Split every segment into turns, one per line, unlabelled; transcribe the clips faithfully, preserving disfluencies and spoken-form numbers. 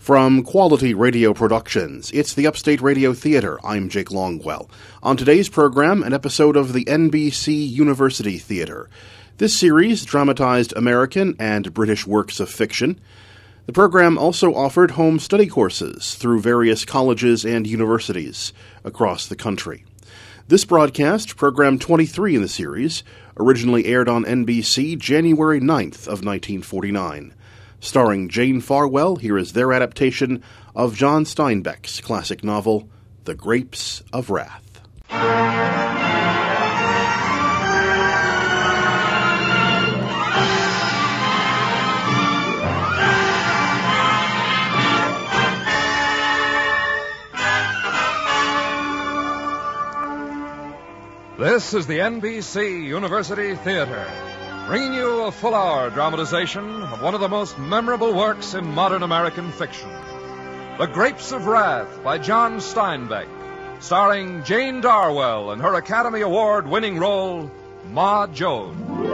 From Quality Radio Productions, it's the Upstate Radio Theater. I'm Jake Longwell. On today's program, an episode of the N B C University Theater. This series dramatized American and British works of fiction. The program also offered home study courses through various colleges and universities across the country. This broadcast, program twenty-three in the series, originally aired on N B C January ninth of nineteen forty-nine. Starring Jane Farwell, here is their adaptation of John Steinbeck's classic novel, The Grapes of Wrath.
This is the N B C University Theater, bringing you a full-hour dramatization of one of the most memorable works in modern American fiction, The Grapes of Wrath by John Steinbeck, starring Jane Darwell in her Academy Award-winning role, Ma Joad.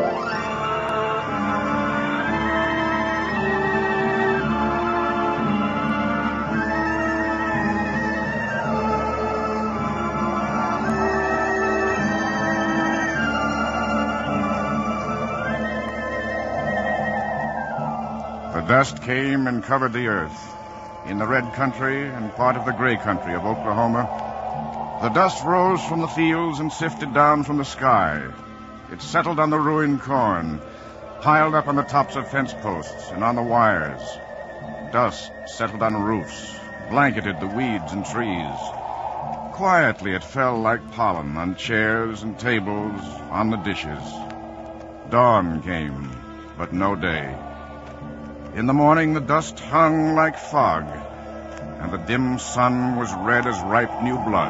The dust came and covered the earth. In the red country and part of the gray country of Oklahoma, the dust rose from the fields and sifted down from the sky. It settled on the ruined corn, piled up on the tops of fence posts and on the wires. Dust settled on roofs, blanketed the weeds and trees. Quietly it fell like pollen on chairs and tables, on the dishes. Dawn came, but no day. In the morning, the dust hung like fog, and the dim sun was red as ripe new blood.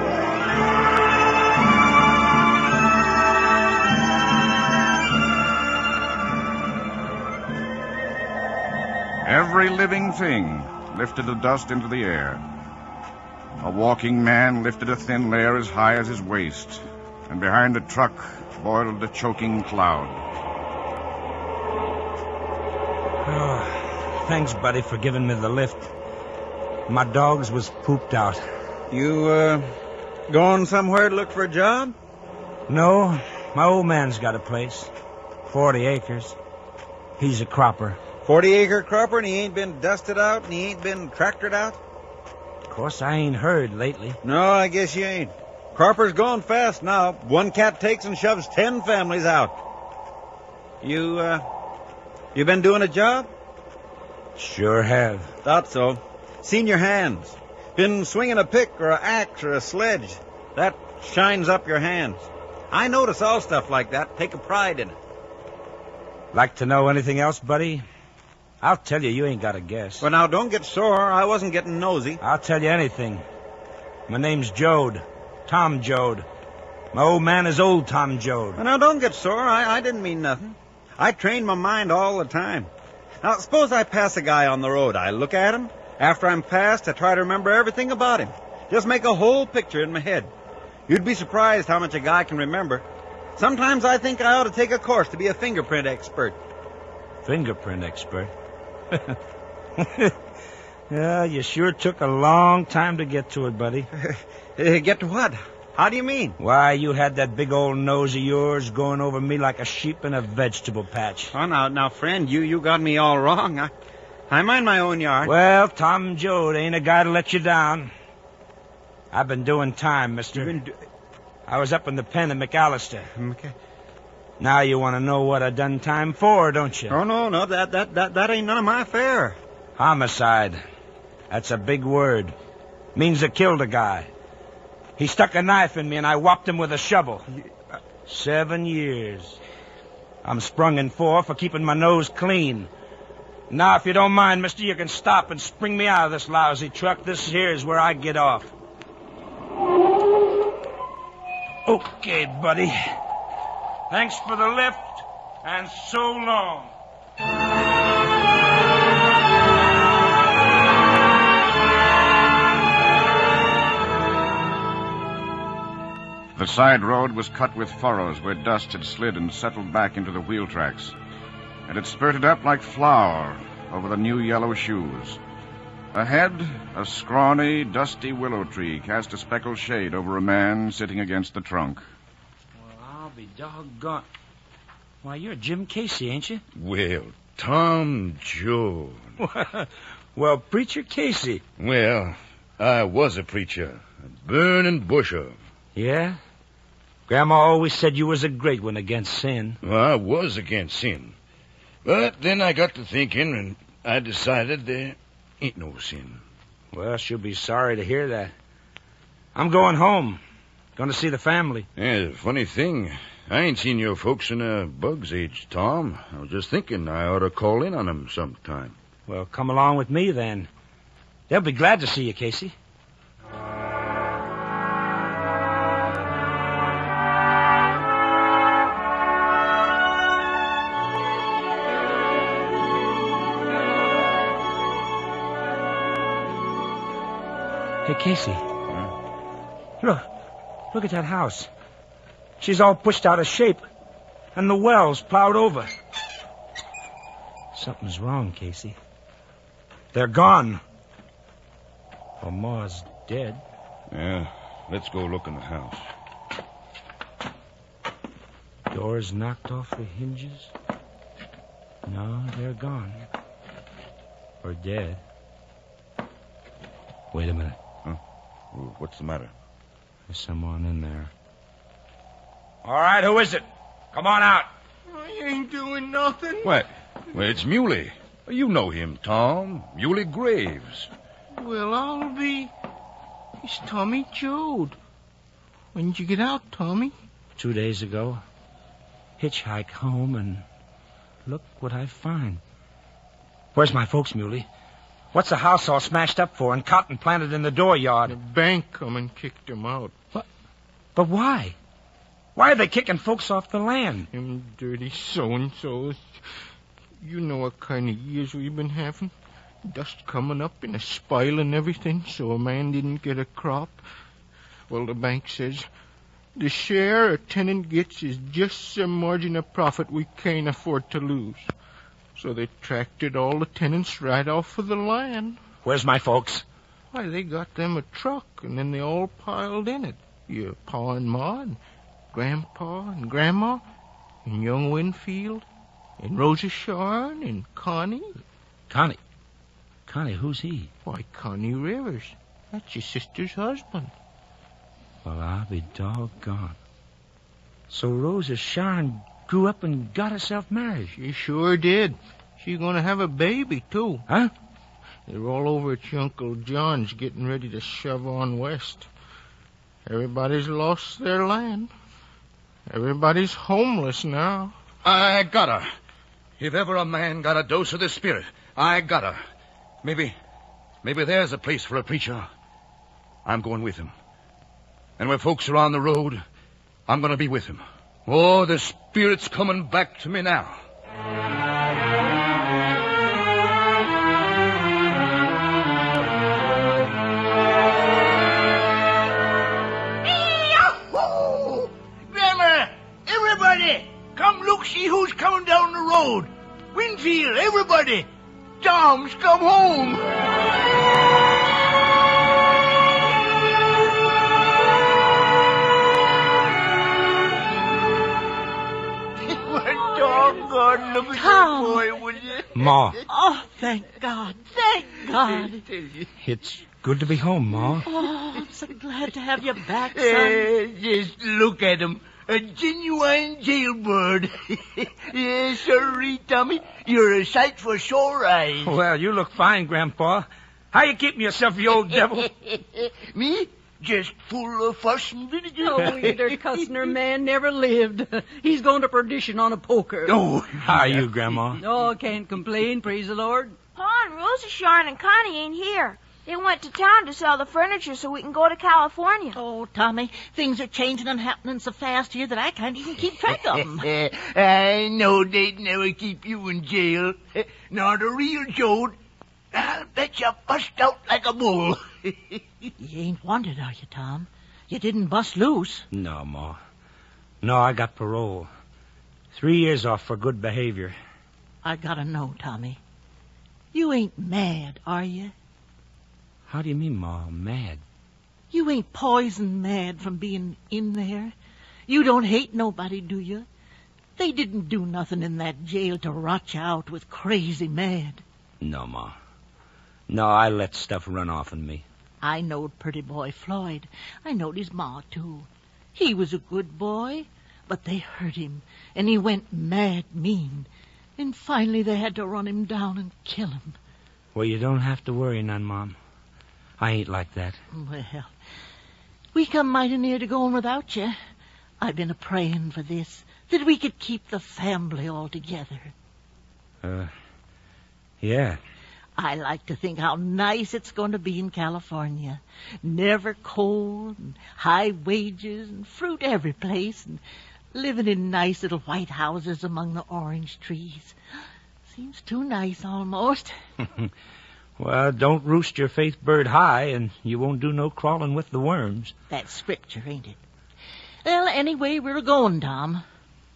Every living thing lifted the dust into the air. A walking man lifted a thin layer as high as his waist, and behind the truck boiled a choking cloud.
Oh, thanks, buddy, for giving me the lift. My dogs was pooped out.
You, uh, going somewhere to look for a job?
No, my old man's got a place. Forty acres. He's a cropper.
Forty-acre cropper, and he ain't been dusted out, and he ain't been tractored out?
Of course, I ain't heard lately.
No, I guess you ain't. Cropper's going fast now. One cat takes and shoves ten families out. You, uh... You been doing a job?
Sure have.
Thought so. Seen your hands. Been swinging a pick or an axe or a sledge. That shines up your hands. I notice all stuff like that. Take a pride in it.
Like to know anything else, buddy? I'll tell you, you ain't got a guess.
Well, now, don't get sore. I wasn't getting nosy.
I'll tell you anything. My name's Joad. Tom Joad. My old man is old Tom Joad.
Well, now, don't get sore. I, I didn't mean nothing. I train my mind all the time. Now, suppose I pass a guy on the road. I look at him. After I'm past, I try to remember everything about him. Just make a whole picture in my head. You'd be surprised how much a guy can remember. Sometimes I think I ought to take a course to be a fingerprint expert.
Fingerprint expert? Yeah, you sure took a long time to get to it, buddy.
uh, get to what? How do you mean?
Why, you had that big old nose of yours going over me like a sheep in a vegetable patch.
Oh, now, now, friend, you, you got me all wrong. I, I mind my own yard.
Well, Tom Joad ain't a guy to let you down. I've been doing time, mister.
You've been do-
I was up in the pen at McAllister.
Okay.
Now you want to know what I done time for, don't you?
Oh, no, no, that, that, that, that ain't none of my affair.
Homicide. That's a big word. Means I killed a guy. He stuck a knife in me, and I whopped him with a shovel. Seven years. I'm sprung in four for keeping my nose clean. Now, if you don't mind, mister, you can stop and spring me out of this lousy truck. This here is where I get off. Okay, buddy. Thanks for the lift, and so long.
The side road was cut with furrows where dust had slid and settled back into the wheel tracks, and it spurted up like flour over the new yellow shoes. Ahead, a scrawny, dusty willow tree cast a speckled shade over a man sitting against the trunk.
Well, I'll be doggone. Why, you're Jim Casey, ain't you?
Well, Tom Joad.
Well, Preacher Casey.
Well, I was a preacher. A burning bush of.
Yeah? Grandma always said you was a great one against sin.
Well, I was against sin. But then I got to thinking, and I decided there ain't no sin.
Well, she'll be sorry to hear that. I'm going home. Going to see the family.
Yeah, funny thing. I ain't seen your folks in a bug's age, Tom. I was just thinking I ought to call in on them sometime.
Well, come along with me, then. They'll be glad to see you, Casey. Hey, Casey.
Huh?
Look. Look at that house. She's all pushed out of shape. And the well's plowed over. Something's wrong, Casey. They're gone. Well, Ma's dead.
Yeah, let's go look in the house.
Doors knocked off the hinges. No, they're gone. Or dead. Wait a minute.
Huh? What's the matter?
There's someone in there. All right, who is it? Come on out.
I ain't doing nothing.
What? Well, it's Muley. You know him, Tom. Muley Graves.
Well, I'll be... It's Tommy Joad. When did you get out, Tommy?
Two days ago. Hitchhike home, and look what I find. Where's my folks, Muley? What's the house all smashed up for and cotton planted in the dooryard?
The bank come and kicked him out.
What? But why? Why are they kicking folks off the land?
Them dirty so-and-sos. You know what kind of years we've been having. Dust coming up and a spile and everything, so a man didn't get a crop. Well, the bank says the share a tenant gets is just the margin of profit we can't afford to lose. So they tracted all the tenants right off of the land.
Where's my folks?
Why, they got them a truck, and then they all piled in it. Your pa and ma, and Grandpa and Grandma, and young Winfield, and Rosa Sharn, and Connie.
Connie. Connie, who's he?
Why, Connie Rivers. That's your sister's husband.
Well, I'll be doggone. So Rosa Sharn grew up and got herself married.
She sure did. She's going to have a baby, too.
Huh?
They're all over at your Uncle John's getting ready to shove on west. Everybody's lost their land. Everybody's homeless now.
I got her. If ever a man got a dose of the spirit, I got her. Maybe, maybe there's a place for a preacher. I'm going with him. And when folks are on the road, I'm going to be with him. Oh, the spirit's coming back to me now.
Yahoo! Grandma, everybody, come look, see who's coming down the road. Winfield, everybody. Tom's come home. Doggone, look at
Tom.
that boy, would you?
Ma.
Oh, thank God. Thank God.
It's good to be home, Ma.
Oh, I'm so glad to have you back, son.
Eh, just look at him. A genuine jailbird. Yes, sirree, Tommy. You're a sight for sore eyes.
Well, you look fine, Grandpa. How you keeping yourself, you old devil?
Me? Just full of fuss and vinegar.
Oh, either cussner man never lived. He's going to perdition on a poker.
Oh,
How are you, Grandma?
Oh, I can't complain, praise the Lord.
Pa and Rosa Sharn and Connie ain't here. They went to town to sell the furniture so we can go to California.
Oh, Tommy, things are changing and happening so fast here that I can't even keep track of them.
I know they'd never keep you in jail. Not a real Joad. I'll bet you bust out like a bull.
You ain't wanted, are you, Tom? You didn't bust loose.
No, Ma. No, I got parole. Three years off for good behavior.
I gotta know, Tommy. You ain't mad, are you?
How do you mean, Ma, mad?
You ain't poison mad from being in there. You don't hate nobody, do you? They didn't do nothing in that jail to rot you out with crazy mad.
No, Ma. No, I let stuff run off in me.
I knowed pretty boy Floyd. I knowed his ma, too. He was a good boy, but they hurt him, and he went mad mean. And finally they had to run him down and kill him.
Well, you don't have to worry none, Mom. I ain't like that.
Well, we come mighty near to going without you. I've been a-praying for this, that we could keep the family all together.
Uh, yeah.
I like to think how nice it's going to be in California. Never cold, and high wages, and fruit every place, and living in nice little white houses among the orange trees. Seems too nice, almost.
Well, don't roost your faith bird high, and you won't do no crawling with the worms.
That's scripture, ain't it? Well, anyway, we're going, Tom.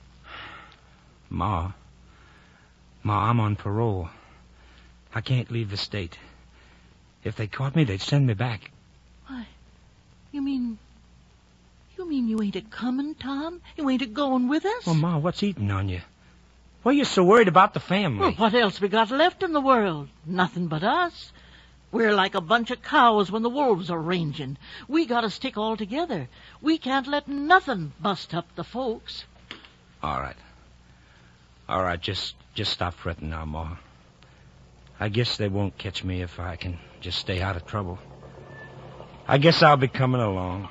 Ma. Ma, I'm on parole. I can't leave the state. If they caught me, they'd send me back.
Why, you mean... You mean you ain't a-coming, Tom? You ain't a-going with us?
Well, Ma, what's eating on you? Why are you so worried about the family?
Well, what else we got left in the world? Nothing but us. We're like a bunch of cows when the wolves are ranging. We gotta stick all together. We can't let nothing bust up the folks.
All right. All right, just just stop fretting now, Ma. I guess they won't catch me if I can just stay out of trouble. I guess I'll be coming along.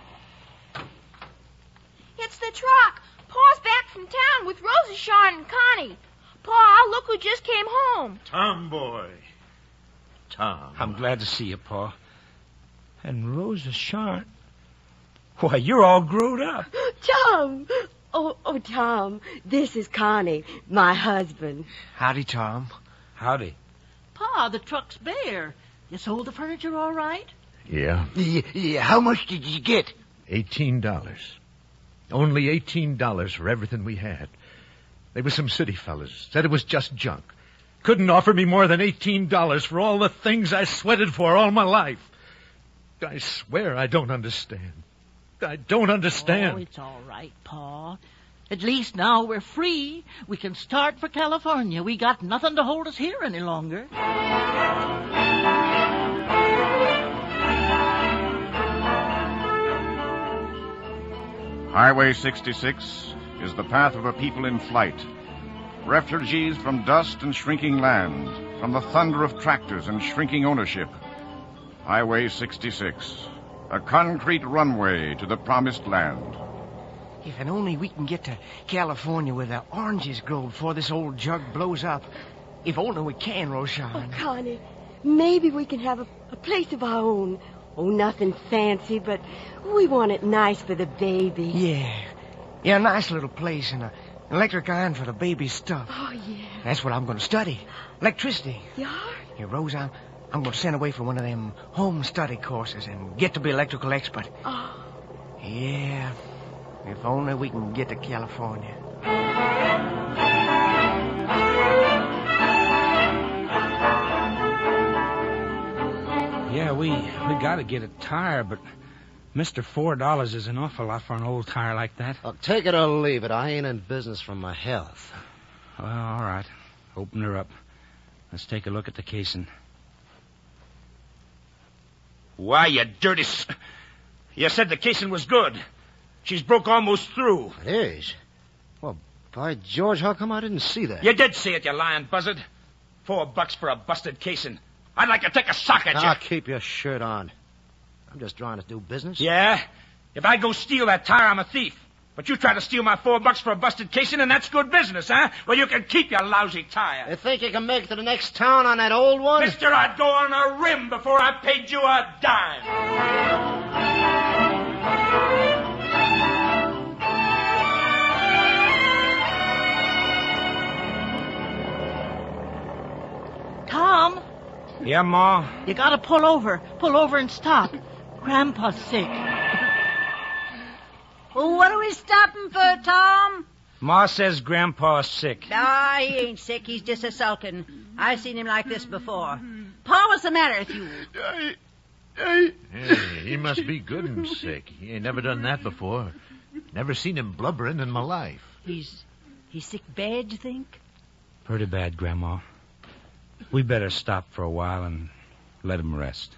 It's the truck. Pa's back from town with Rosa, Sean, and Connie. Pa, look who just came home.
Tom boy. Tom.
I'm glad to see you, Pa. And Rosa, Sean. Why, you're all grown up.
Tom. Oh, oh, Tom. This is Connie, my husband.
Howdy, Tom.
Howdy.
Pa, the truck's bare. You sold the furniture all right?
Yeah.
Yeah, yeah. How much did you get?
Eighteen dollars. Only eighteen dollars for everything we had. They were some city fellas. Said it was just junk. Couldn't offer me more than eighteen dollars for all the things I sweated for all my life. I swear I don't understand. I don't understand.
Oh, it's all right, Pa. At least now we're free. We can start for California. We got nothing to hold us here any longer.
Highway sixty-six is the path of a people in flight. Refugees from dust and shrinking land, from the thunder of tractors and shrinking ownership. Highway sixty-six, a concrete runway to the promised land.
If and only we can get to California where the oranges grow before this old jug blows up. If only we can, Roshan.
Oh, Connie, maybe we can have a, a place of our own. Oh, nothing fancy, but we want it nice for the baby.
Yeah. Yeah, a nice little place and a, an electric iron for the baby's stuff.
Oh, yeah.
That's what I'm going to study. Electricity.
You are?
Here, Rose, I'm, I'm going to send away for one of them home study courses and get to be electrical expert.
Oh.
Yeah. If only we can get to California.
Yeah, we we got to get a tire, but Mister Four Dollars is an awful lot for an old tire like that.
Well, take it or leave it. I ain't in business for my health.
Well, all right. Open her up. Let's take a look at the casing. Why, you dirty... S- you said the casing was good. She's broke almost through.
It is? Well, by George, how come I didn't see that?
You did see it, you lying buzzard. Four bucks for a busted casing. I'd like to take a sock at you.
Now, keep your shirt on. I'm just trying to do business.
Yeah? If I go steal that tire, I'm a thief. But you try to steal my four bucks for a busted casing, and that's good business, huh? Well, you can keep your lousy tire.
You think you can make it to the next town on that old one?
Mister, I'd go on a rim before I paid you a dime.
Tom,
Yeah, Ma?
you gotta pull over. Pull over and stop. Grandpa's sick.
Well, what are we stopping for, Tom?
Ma says Grandpa's sick.
Ah, he ain't sick. He's just a sulking. I've seen him like this before. Pa, what's the matter with you?
I, Hey, he must be good and sick. He ain't never done that before. Never seen him blubbering in my life.
He's he's sick bad, you think?
Pretty bad, Grandma. We better stop for a while and let him rest.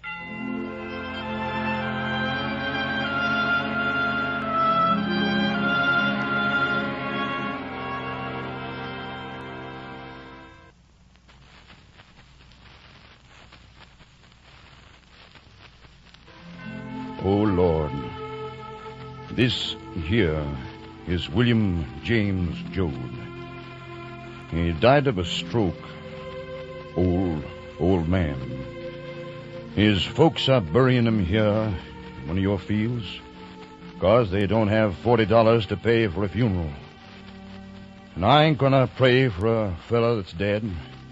Oh, Lord, this here is William James Joad. He died of a stroke. Old, old man. His folks are burying him here in one of your fields because they don't have forty dollars to pay for a funeral. And I ain't gonna pray for a fella that's dead.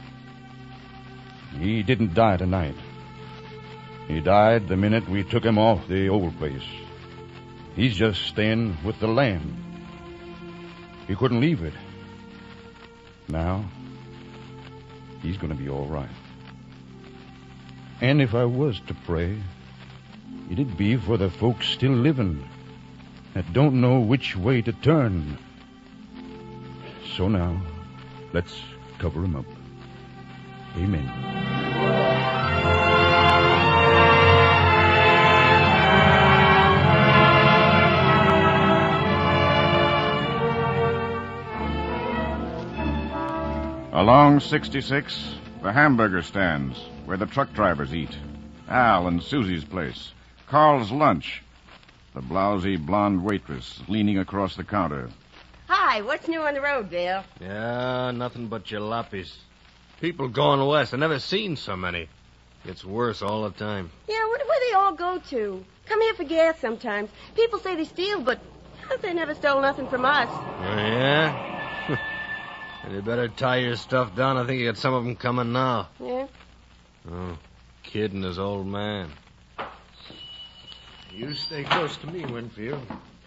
He didn't die tonight. He died the minute we took him off the old place. He's just staying with the land. He couldn't leave it. Now, he's going to be all right. And if I was to pray, it'd be for the folks still living that don't know which way to turn. So now, let's cover him up. Amen. Along sixty-six, the hamburger stands, where the truck drivers eat. Al and Susie's place. Carl's lunch. The blousy blonde waitress leaning across the counter.
Hi, what's new on the road, Bill?
Yeah, nothing but jalopies. People going west. I've never seen so many. Gets worse all the time.
Yeah, where, where they all go to? Come here for gas sometimes. People say they steal, but they never stole nothing from us.
Oh, yeah? You better tie your stuff down. I think you got some of them coming now.
Yeah?
Oh, kid and his old man.
You stay close to me, Winfield.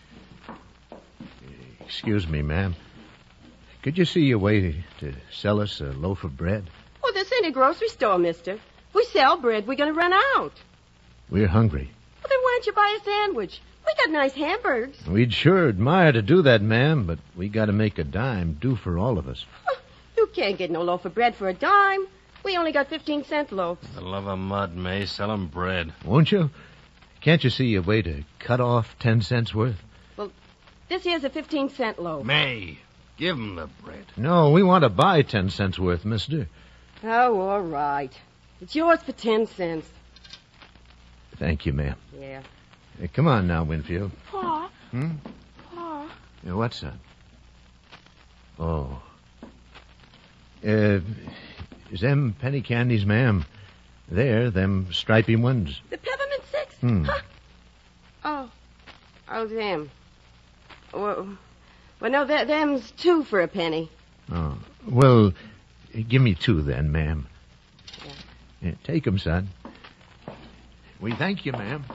Excuse me, ma'am. Could you see a way to sell us a loaf of bread?
Well, this ain't a grocery store, mister. If we sell bread, we're going to run out.
We're hungry.
Well, then why don't you buy a sandwich? We got nice hamburgers.
We'd sure admire to do that, ma'am, but we got to make a dime do for all of us.
Oh, you can't get no loaf of bread for a dime. We only got fifteen cent loaves.
For the love of mud, May, sell 'em bread.
Won't you? Can't you see a way to cut off ten cents worth?
Well, this here's a fifteen cent loaf.
May, give 'em the bread.
No, we want to buy ten cents worth, mister.
Oh, all right. It's yours for ten cents.
Thank you, ma'am.
Yeah.
Hey, come on now, Winfield.
Pa.
Hmm?
Pa.
Yeah, what's that? Oh. Uh, is them penny candies, ma'am? There, them stripy ones.
The peppermint sticks?
Hmm.
Huh. Oh. Oh, them. Well, well no, th- them's two for a penny.
Oh. Well, give me two then, ma'am.
Yeah.
Yeah, take 'em, son. We thank you, ma'am.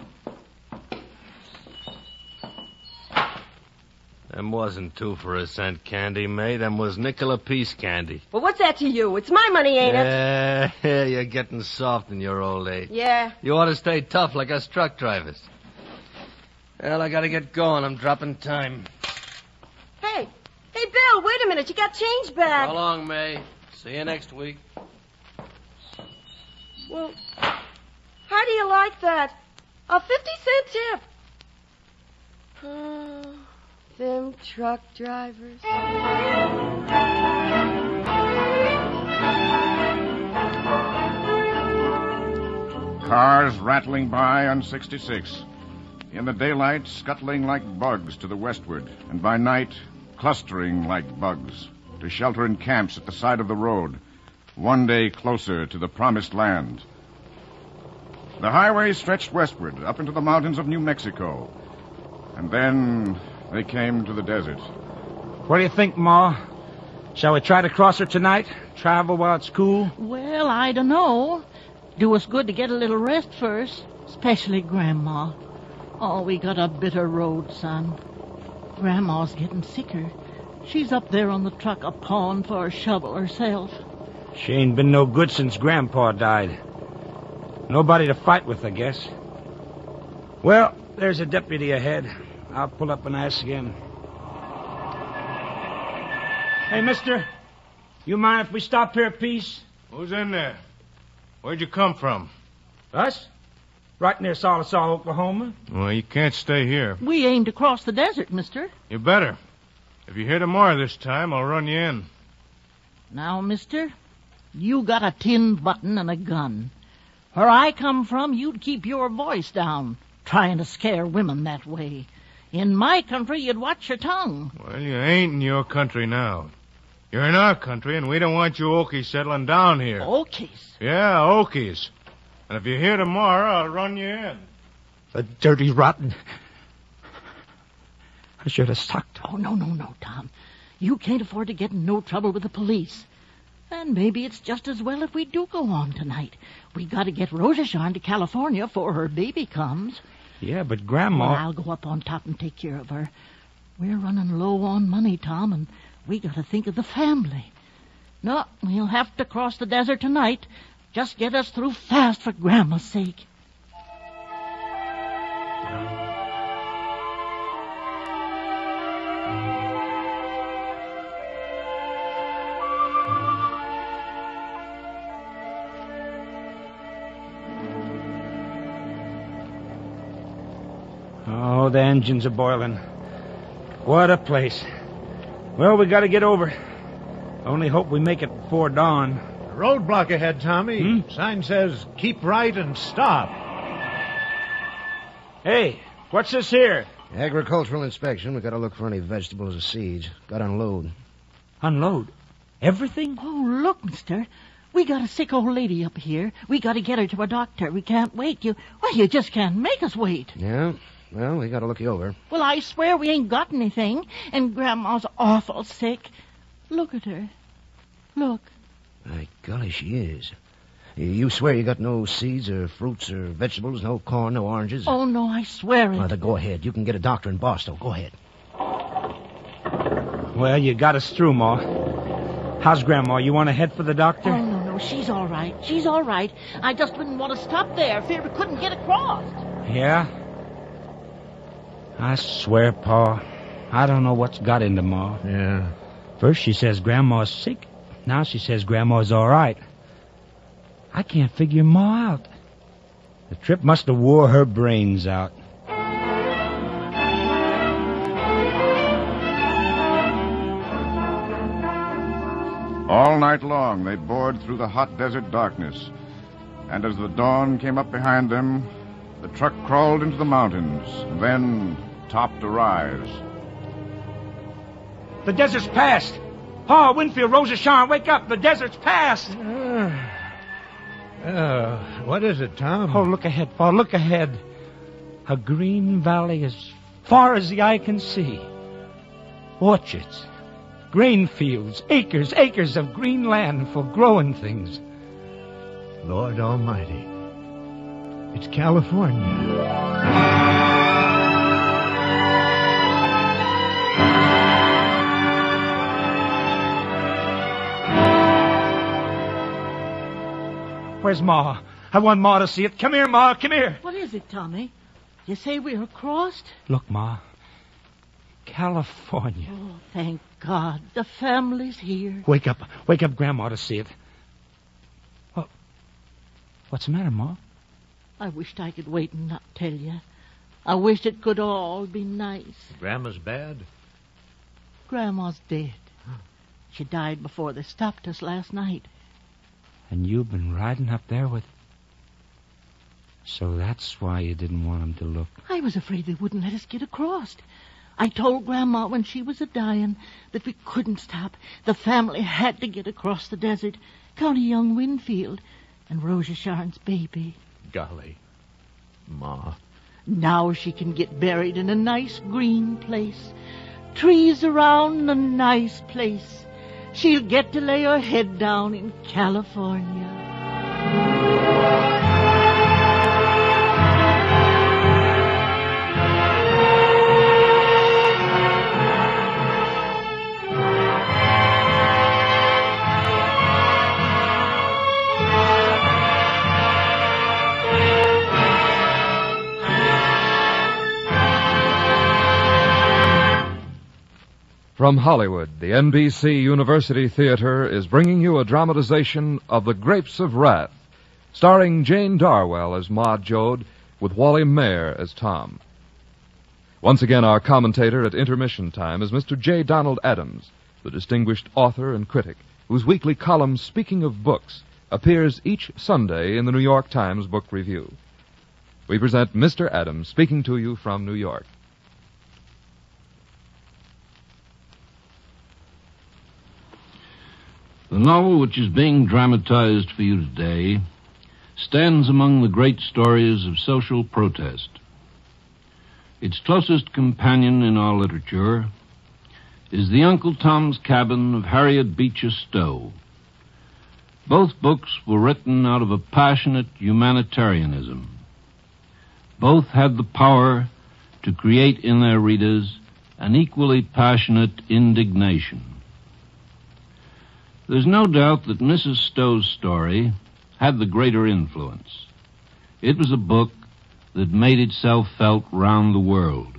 Them wasn't two for a cent candy, May. Them was nickel apiece candy.
Well, what's that to you? It's my money, ain't it?
Yeah, yeah, you're getting soft in your old age.
Yeah.
You ought to stay tough like us truck drivers. Well, I gotta get going. I'm dropping time.
Hey, hey, Bill, wait a minute. You got change back.
So long, May. See you next week.
Well, how do you like that? A fifty cent tip. Oh, them truck drivers.
Cars rattling by on sixty-six. In the daylight, scuttling like bugs to the westward, and by night, clustering like bugs to shelter in camps at the side of the road, one day closer to the promised land. The highway stretched westward, up into the mountains of New Mexico. And then they came to the desert.
What do you think, Ma? Shall we try to cross her tonight? Travel while it's cool?
Well, I don't know. Do us good to get a little rest first, especially Grandma. Oh, we got a bitter road, son. Grandma's getting sicker. She's up there on the truck a pawing for a shovel herself.
She ain't been no good since Grandpa died. Nobody to fight with, I guess. Well, there's a deputy ahead. I'll pull up and ask again. Hey, mister, you mind if we stop here a piece?
Who's in there? Where'd you come from?
Us? Right near Salisaw, Oklahoma.
Well, you can't stay here.
We aim to cross the desert, mister.
You better. If you hear tomorrow this time, I'll run you in.
Now, mister, you got a tin button and a gun. Where I come from, you'd keep your voice down, trying to scare women that way. In my country, you'd watch your tongue.
Well, you ain't in your country now. You're in our country, and we don't want you Okies settling down here.
Okies?
Yeah, Okies. And if you're here tomorrow, I'll run you in.
The dirty, rotten... I should have sucked.
Oh, no, no, no, Tom. You can't afford to get in no trouble with the police. And maybe it's just as well if we do go on tonight. We got to get Rosashawn to California before her baby comes.
Yeah, but Grandma...
Well, I'll go up on top and take care of her. We're running low on money, Tom, and we got to think of the family. No, we'll have to cross the desert tonight. Just get us through fast for Grandma's sake.
Oh, the engines are boiling. What a place. Well, we got to get over. Only hope we make it before dawn.
Roadblock ahead, Tommy.
Hmm?
Sign says, keep right and stop.
Hey, what's this here?
Agricultural inspection. We got to look for any vegetables or seeds. Got to unload.
Unload? Everything?
Oh, look, mister. We got a sick old lady up here. We got to get her to a doctor. We can't wait. You, well, you just can't make us wait.
Yeah? Well, we got to look you over.
Well, I swear we ain't got anything. And Grandma's awful sick. Look at her. Look.
My golly, she is. You swear you got no seeds or fruits or vegetables, no corn, no oranges?
Oh, no, I swear it.
Well, then go ahead. You can get a doctor in Boston. Go ahead.
Well, you got us through, Ma. How's Grandma? You want to head for the doctor?
Oh, no, no, she's all right. She's all right. I just didn't want to stop there. Feared we couldn't get across.
Yeah? I swear, Pa, I don't know what's got into Ma.
Yeah.
First she says Grandma's sick. Now she says Grandma's all right. I can't figure Ma out. The trip must have wore her brains out.
All night long they bored through the hot desert darkness. And as the dawn came up behind them, the truck crawled into the mountains, then topped a rise.
The desert's past. Pa, Winfield, Rosashawn, wake up. The desert's past.
Uh, uh, what is it, Tom?
Oh, look ahead, Pa, look ahead. A green valley as far as the eye can see. Orchards, grain fields, acres, acres of green land for growing things.
Lord Almighty. It's California.
Where's Ma? I want Ma to see it. Come here, Ma, come here.
What is it, Tommy? You say we are crossed?
Look, Ma. California.
Oh, thank God. The family's here.
Wake up. Wake up Grandma to see it. Well, what's the matter, Ma?
I wished I could wait and not tell you. I wished it could all be nice.
Grandma's bad?
Grandma's dead. She died before they stopped us last night.
And you've been riding up there with... So that's why you didn't want him to look.
I was afraid they wouldn't let us get across. I told Grandma when she was a-dying that we couldn't stop. The family had to get across the desert. County young Winfield and Rosashawn's baby.
Golly. Ma.
Now she can get buried in a nice green place. Trees around, a nice place. She'll get to lay her head down in California.
From Hollywood, the N B C University Theater is bringing you a dramatization of The Grapes of Wrath, starring Jane Darwell as Ma Jode, with Wally Mayer as Tom. Once again, our commentator at intermission time is Mister J. Donald Adams, the distinguished author and critic, whose weekly column, Speaking of Books, appears each Sunday in the New York Times Book Review. We present Mister Adams speaking to you from New York.
The novel which is being dramatized for you today stands among the great stories of social protest. Its closest companion in our literature is the Uncle Tom's Cabin of Harriet Beecher Stowe. Both books were written out of a passionate humanitarianism. Both had the power to create in their readers an equally passionate indignation. There's no doubt that Missus Stowe's story had the greater influence. It was a book that made itself felt round the world.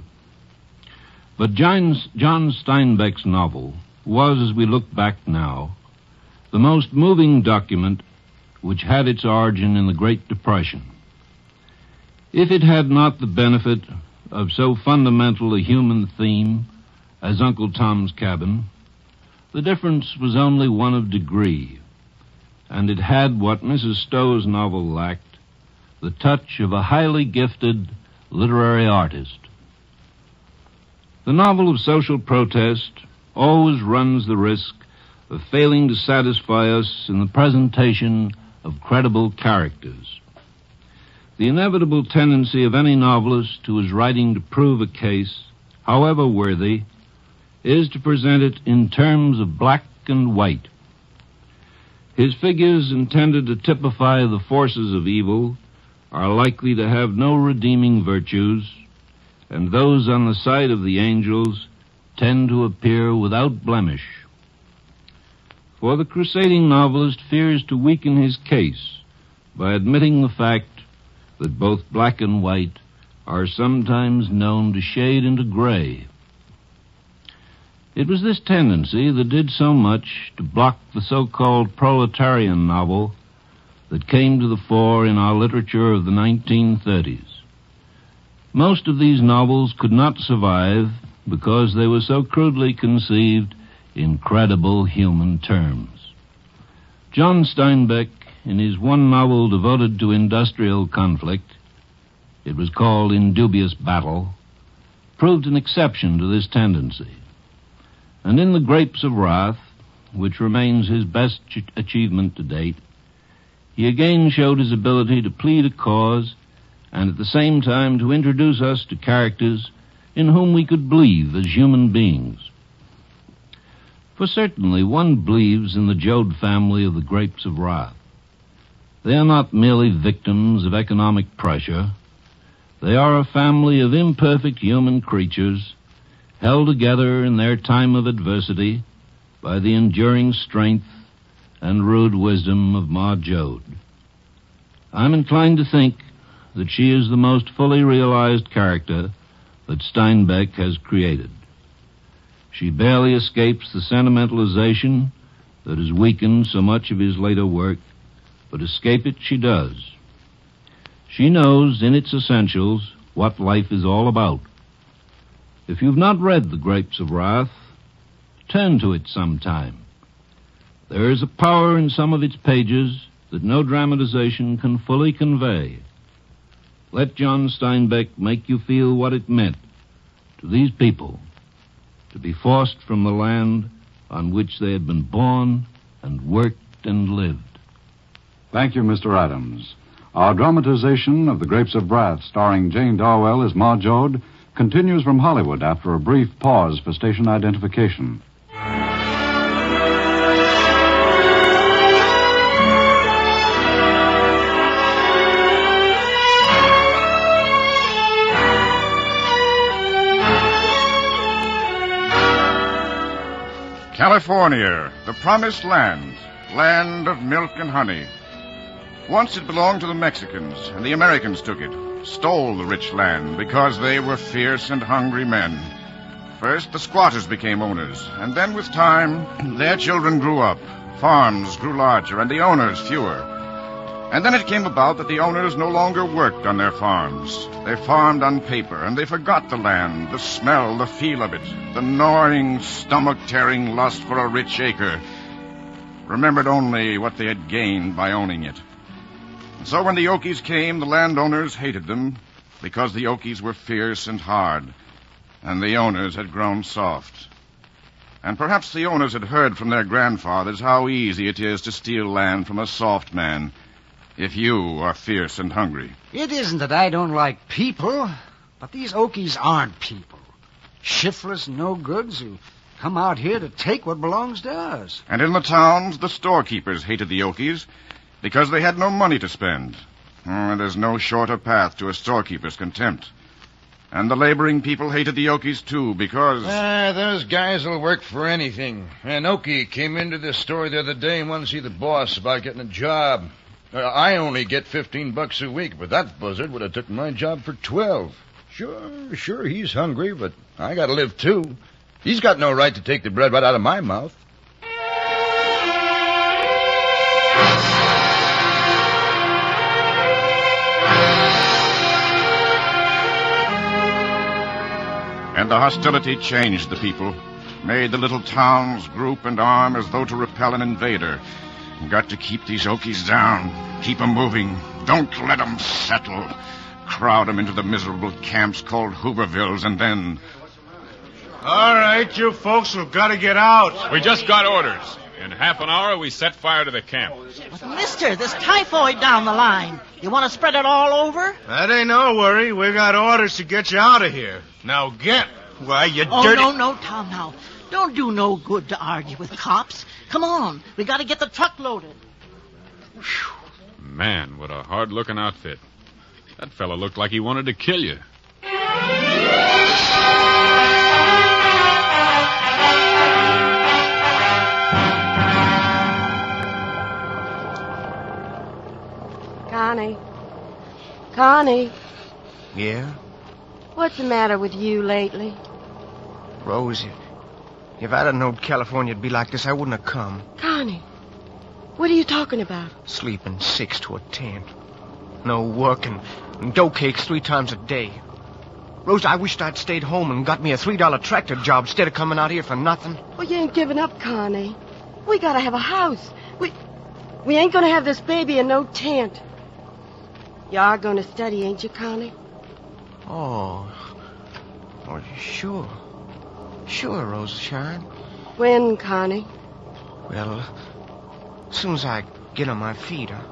But John, John Steinbeck's novel was, as we look back now, the most moving document which had its origin in the Great Depression. If it had not the benefit of so fundamental a human theme as Uncle Tom's Cabin, the difference was only one of degree, and it had what Missus Stowe's novel lacked, the touch of a highly gifted literary artist. The novel of social protest always runs the risk of failing to satisfy us in the presentation of credible characters. The inevitable tendency of any novelist who is writing to prove a case, however worthy, is to present it in terms of black and white. His figures intended to typify the forces of evil are likely to have no redeeming virtues, and those on the side of the angels tend to appear without blemish. For the crusading novelist fears to weaken his case by admitting the fact that both black and white are sometimes known to shade into gray. It was this tendency that did so much to block the so-called proletarian novel that came to the fore in our literature of the nineteen thirties. Most of these novels could not survive because they were so crudely conceived in credible human terms. John Steinbeck, in his one novel devoted to industrial conflict, it was called In Dubious Battle, proved an exception to this tendency. And in The Grapes of Wrath, which remains his best ch- achievement to date, he again showed his ability to plead a cause and at the same time to introduce us to characters in whom we could believe as human beings. For certainly one believes in the Jode family of The Grapes of Wrath. They are not merely victims of economic pressure. They are a family of imperfect human creatures held together in their time of adversity by the enduring strength and rude wisdom of Ma Jode. I'm inclined to think that she is the most fully realized character that Steinbeck has created. She barely escapes the sentimentalization that has weakened so much of his later work, but escape it she does. She knows in its essentials what life is all about. If you've not read The Grapes of Wrath, turn to it sometime. There is a power in some of its pages that no dramatization can fully convey. Let John Steinbeck make you feel what it meant to these people to be forced from the land on which they had been born and worked and lived.
Thank you, Mister Adams. Our dramatization of The Grapes of Wrath, starring Jane Darwell as Ma Jode, continues from Hollywood after a brief pause for station identification.
California, the promised land, land of milk and honey. Once it belonged to the Mexicans, and the Americans took it, stole the rich land because they were fierce and hungry men. First, the squatters became owners, and then with time, their children grew up. Farms grew larger, and the owners fewer. And then it came about that the owners no longer worked on their farms. They farmed on paper, and they forgot the land, the smell, the feel of it, the gnawing, stomach-tearing lust for a rich acre. Remembered only what they had gained by owning it. And so when the Okies came, the landowners hated them because the Okies were fierce and hard, and the owners had grown soft. And perhaps the owners had heard from their grandfathers how easy it is to steal land from a soft man if you are fierce and hungry.
It isn't that I don't like people, but these Okies aren't people. Shiftless no-goods who come out here to take what belongs to us.
And in the towns, the storekeepers hated the Okies because they had no money to spend. Oh, and there's no shorter path to a storekeeper's contempt. And the laboring people hated the Okies, too, because...
Ah, those guys will work for anything. An Okie came into this store the other day and wanted to see the boss about getting a job. Uh, I only get fifteen bucks a week, but that buzzard would have took my job for twelve. Sure, sure, he's hungry, but I gotta live, too. He's got no right to take the bread right out of my mouth.
And the hostility changed the people, made the little towns group and arm as though to repel an invader. Got to keep these Okies down, keep 'em moving, don't let 'em settle. Crowd 'em into the miserable camps called Hoovervilles, and then...
All right, you folks have got to get out.
We just got orders. In half an hour, we set fire to the camp.
But, mister, there's typhoid down the line. You want to spread it all over?
That ain't no worry. We got orders to get you out of here. Now get. Why, you
oh,
dirty...
Oh, no, no, Tom, now. Don't do no good to argue with cops. Come on. We got to get the truck loaded.
Man, what a hard-looking outfit. That fella looked like he wanted to kill you.
Connie. Connie.
Yeah?
What's the matter with you lately?
Rose, if I'd have known California'd be like this, I wouldn't have come.
Connie, what are you talking about?
Sleeping six to a tent. No work and, and dough cakes three times a day. Rose, I wished I'd stayed home and got me a three dollar tractor job instead of coming out here for nothing.
Well, you ain't giving up, Connie. We gotta have a house. We we ain't gonna have this baby in no tent. You are gonna study, ain't you, Connie?
Oh, well, sure. Sure, Rose Shine.
When, Connie?
Well, as soon as I get on my feet, huh?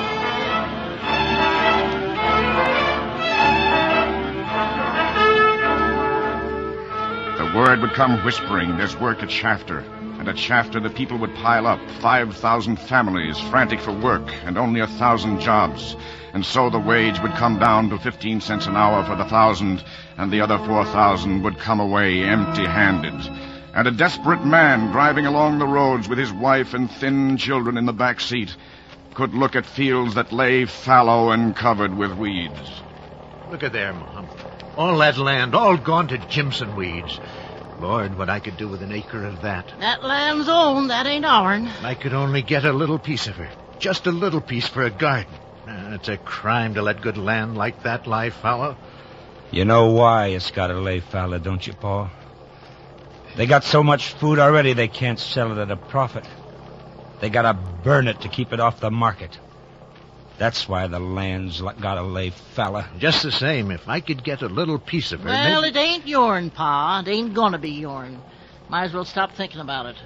The word would come whispering, there's work at Shafter. And at Shafter, the people would pile up, five thousand families frantic for work, and only a thousand jobs. And so the wage would come down to fifteen cents an hour for the thousand, and the other four thousand would come away empty-handed. And a desperate man driving along the roads with his wife and thin children in the back seat could look at fields that lay fallow and covered with weeds.
Look at there, Mom. All that land, all gone to Jimson weeds. Lord, what I could do with an acre of that.
That land's owned, that ain't ourn.
I could only get a little piece of her. Just a little piece for a garden. Uh, it's a crime to let good land like that lie fallow.
You know why it's got to lay fallow, don't you, Paul? They got so much food already they can't sell it at a profit. They got to burn it to keep it off the market. That's why the land's got to lay fallow.
Just the same, if I could get a little piece of her...
Well,
maybe...
it ain't yourn, Pa. It ain't gonna be yourn. Might as well stop thinking about it.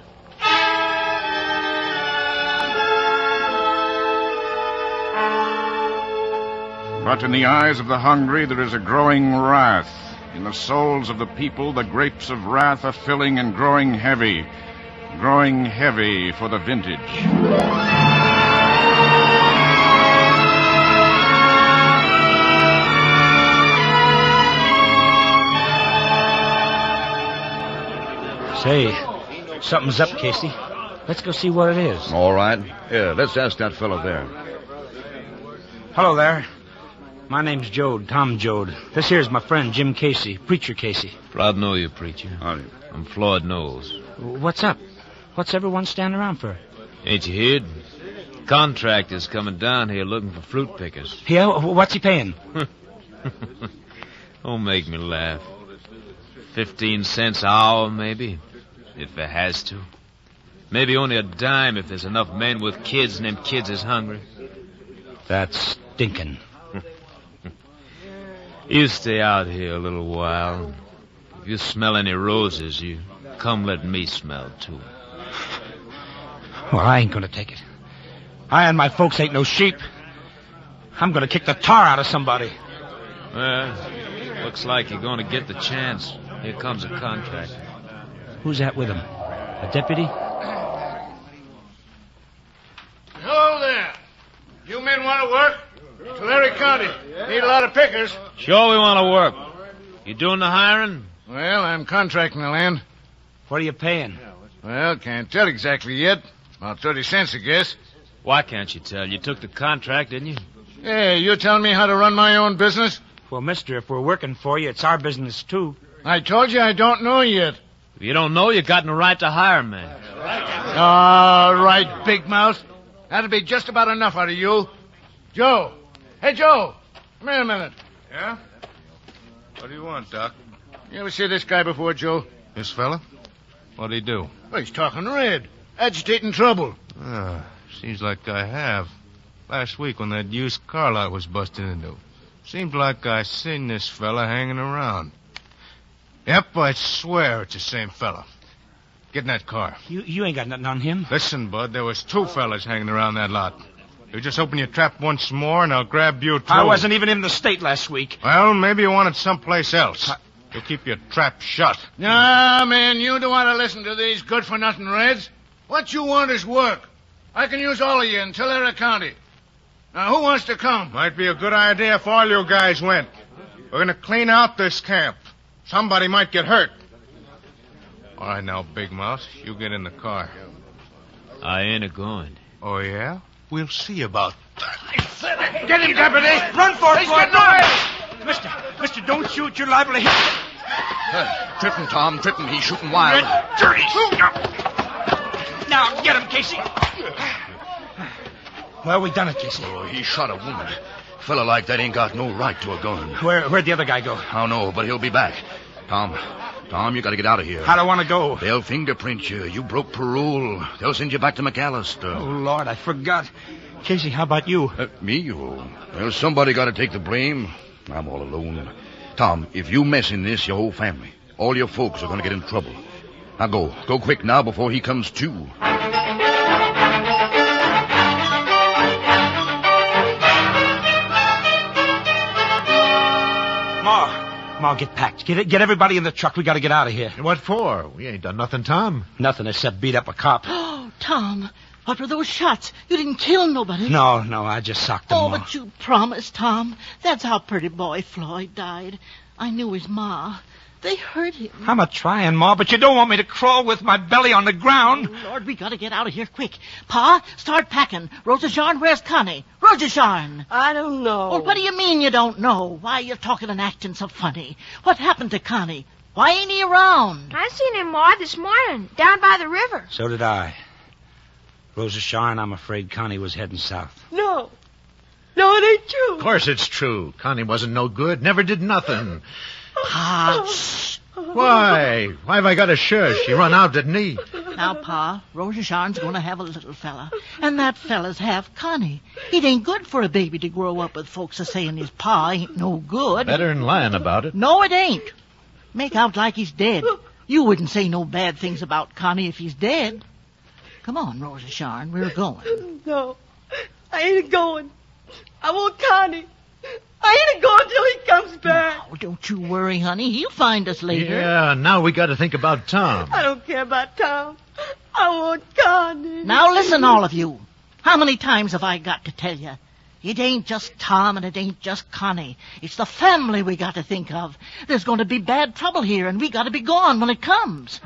But in the eyes of the hungry, there is a growing wrath. In the souls of the people, the grapes of wrath are filling and growing heavy. Growing heavy for the vintage.
Say, something's up, Casey. Let's go see what it is.
All right. Yeah, let's ask that fellow there.
Hello there. My name's Jode, Tom Jode. This here's my friend, Jim Casey, Preacher Casey.
Proud to know you, Preacher.
Howdy.
I'm Floyd Knowles.
What's up? What's everyone standing around for?
Ain't you heard? Contractor's coming down here looking for fruit pickers.
Yeah, what's he paying?
Don't make me laugh. Fifteen cents an hour, maybe, if it has to. Maybe only a dime if there's enough men with kids and them kids is hungry.
That's stinking.
You stay out here a little while. If you smell any roses, you come let me smell, too.
Well, I ain't gonna take it. I and my folks ain't no sheep. I'm gonna kick the tar out of somebody.
Well, looks like you're gonna get the chance. Here comes a contractor.
Who's that with him? A deputy?
Hello there. You men want to work? Tulare County. Need a lot of pickers.
Sure we want to work. You doing the hiring?
Well, I'm contracting the land.
What are you paying?
Well, can't tell exactly yet. About thirty cents, I guess.
Why can't you tell? You took the contract, didn't you?
Hey, you telling me how to run my own business?
Well, mister, if we're working for you, it's our business, too.
I told you I don't know yet.
If you don't know, you got no right to hire me.
All right, big mouth. That'll be just about enough out of you. Joe. Hey, Joe. Come here a minute.
Yeah? What do you want, Doc?
You ever see this guy before, Joe?
This fella? What'd he do?
Well, he's talking red. Agitating trouble.
Ah, seems like I have. Last week when that used car lot was busted into. Seems like I seen this fella hanging around. Yep, I swear it's the same fella. Get in that car.
You you ain't got nothing on him.
Listen, Bud, there was two fellas hanging around that lot. You just open your trap once more, and I'll grab you, too.
I wasn't even in the state last week.
Well, maybe you wanted someplace else. You'll keep your trap shut.
Nah, man, you don't want to listen to these good-for-nothing Reds. What you want is work. I can use all of you in Tulare County. Now, who wants to come?
Might be a good idea if all you guys went. We're going to clean out this camp. Somebody might get hurt. All right, now, Big Mouth, you get in the car.
I ain't a-going.
Oh, yeah? We'll see about that.
Get him, deputy!
Run for it,
He's
Floyd!
getting away!
Mister, mister, don't shoot. You're liable to hit.
Uh, trip him, Tom. Trip him. He's shooting wild.
Dirty. Now, get him, Casey. Well, we done it, Casey.
Oh, he shot a woman. A fella like that ain't got no right to a gun.
Where, where'd the other guy go?
I don't know, but he'll be back. Tom, Tom, you gotta get out of here.
How do I want to go?
They'll fingerprint you. You broke parole. They'll send you back to McAllister.
Oh, Lord, I forgot. Casey, how about you?
Uh, me? Oh, well, somebody gotta take the blame. I'm all alone. Tom, if you mess in this, your whole family, all your folks are gonna get in trouble. Now go. Go quick now before he comes to.
Ma. Ma, get packed. Get get everybody in the truck. We got to get out of here.
What for? We ain't done nothing, Tom.
Nothing except beat up a cop.
Oh, Tom, what were those shots? You didn't kill nobody.
No, no, I just socked them,
Oh,
Ma.
but you promised, Tom. That's how pretty boy Floyd died. I knew his ma. They hurt him.
I'm a trying, Ma, but you don't want me to crawl with my belly on the ground.
Oh, Lord, we got to get out of here quick. Pa, start packing. Rosa Sharn, where's Connie? Rosa Sharn.
I don't know.
Well, what do you mean you don't know? Why you're talking and acting so funny? What happened to Connie? Why ain't he around?
I seen him, Ma, this morning, down by the river.
So did I. Rosa Sharn, I'm afraid Connie was heading south.
No. No, it ain't true.
Of course it's true. Connie wasn't no good. Never did nothing.
Pa, shh.
Why? Why have I got to shush? He run out, didn't he?
Now, Pa, Rosa Sharn's going to have a little fella. And that fella's half Connie. It ain't good for a baby to grow up with folks a saying his pa ain't no good.
Better than lying about it.
No, it ain't. Make out like he's dead. You wouldn't say no bad things about Connie if he's dead. Come on, Rosa Sharn, we're going.
No, I ain't going. I want Connie. I ain't going till he comes back.
Oh, don't you worry, honey. He'll find us later.
Yeah, now we got to think about Tom.
I don't care about Tom. I want Connie.
Now listen, all of you. How many times have I got to tell you? It ain't just Tom and it ain't just Connie. It's the family we got to think of. There's going to be bad trouble here, and we got to be gone when it comes.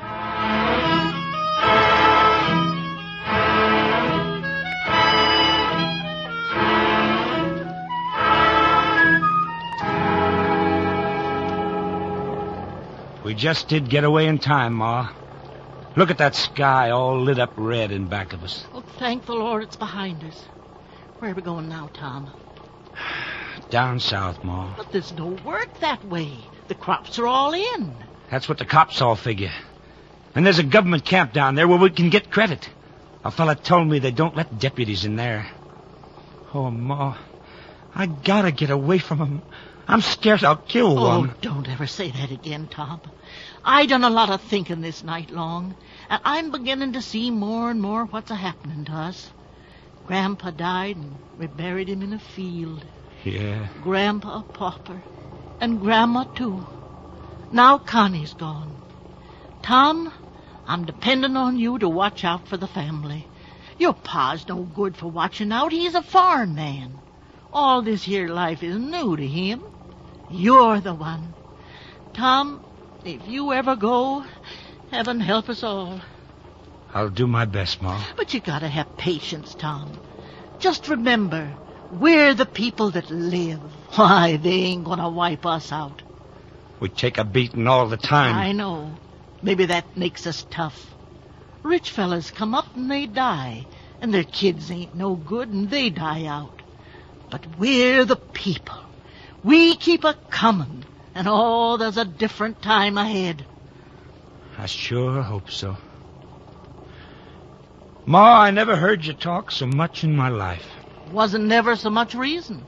We just did get away in time, Ma. Look at that sky all lit up red in back of us.
Oh, thank the Lord it's behind us. Where are we going now, Tom?
Down south, Ma.
But there's no work that way. The crops are all in.
That's what the cops all figure. And there's a government camp down there where we can get credit. A fella told me they don't let deputies in there. Oh, Ma, I gotta get away from them. I'm scared I'll kill
Oh,
one.
don't ever say that again, Tom. I done a lot of thinking this night long, and I'm beginning to see more and more what's a-happening to us. Grandpa died, and we buried him in a field.
Yeah.
Grandpa a pauper, and Grandma, too. Now Connie's gone. Tom, I'm depending on you to watch out for the family. Your pa's no good for watching out. He's a foreign man. All this here life is new to him. You're the one. Tom, if you ever go, heaven help us all.
I'll do my best, Ma.
But you gotta have patience, Tom. Just remember, we're the people that live. Why, they ain't gonna wipe us out.
We take a beating all the time.
I know. Maybe that makes us tough. Rich fellas come up and they die, and their kids ain't no good and they die out. But we're the people. We keep a-comin', and oh, there's a different time ahead.
I sure hope so. Ma, I never heard you talk so much in my life.
Wasn't never so much reason.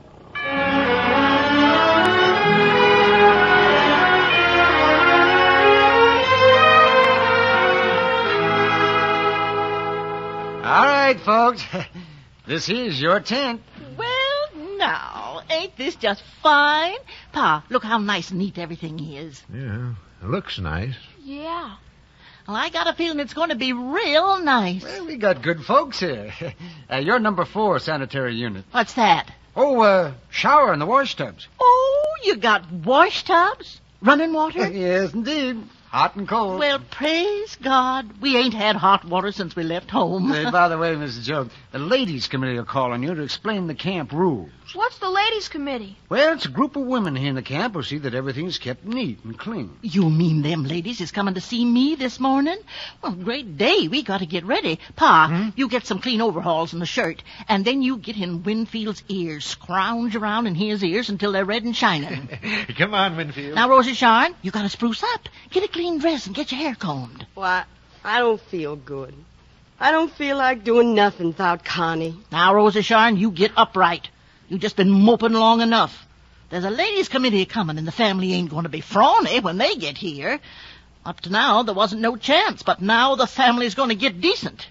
All right, folks. This is your tent.
Well, now, ain't this just fine? Pa, look how nice and neat everything is.
Yeah, it looks nice.
Yeah.
Well, I got a feeling it's going to be real nice.
Well, we got good folks here. Uh, you're number four sanitary unit.
What's that?
Oh, uh, shower in the wash tubs.
Oh, you got wash tubs? Running water?
Yes, indeed. Hot and cold.
Well, praise God. We ain't had hot water since we left home.
Hey, by the way, Missus Joe, the ladies' committee are calling you to explain the camp rules.
What's the ladies' committee?
Well, it's a group of women here in the camp who see that everything's kept neat and clean.
You mean them ladies is coming to see me this morning? Well, great day. We got to get ready. Pa, hmm? You get some clean overalls and a shirt, and then you get in Winfield's ears. Scrounge around in his ears until they're red and shining.
Come on, Winfield.
Now, Rosie Sharn, you got to spruce up. Get a clean dress and get your hair combed.
Why, I don't feel good. I don't feel like doing nothing without Connie.
Now, Rosie Sharn, you get upright. You just been moping long enough. There's a ladies' committee coming, and the family ain't going to be frawny when they get here. Up to now, there wasn't no chance, but now the family's going to get decent.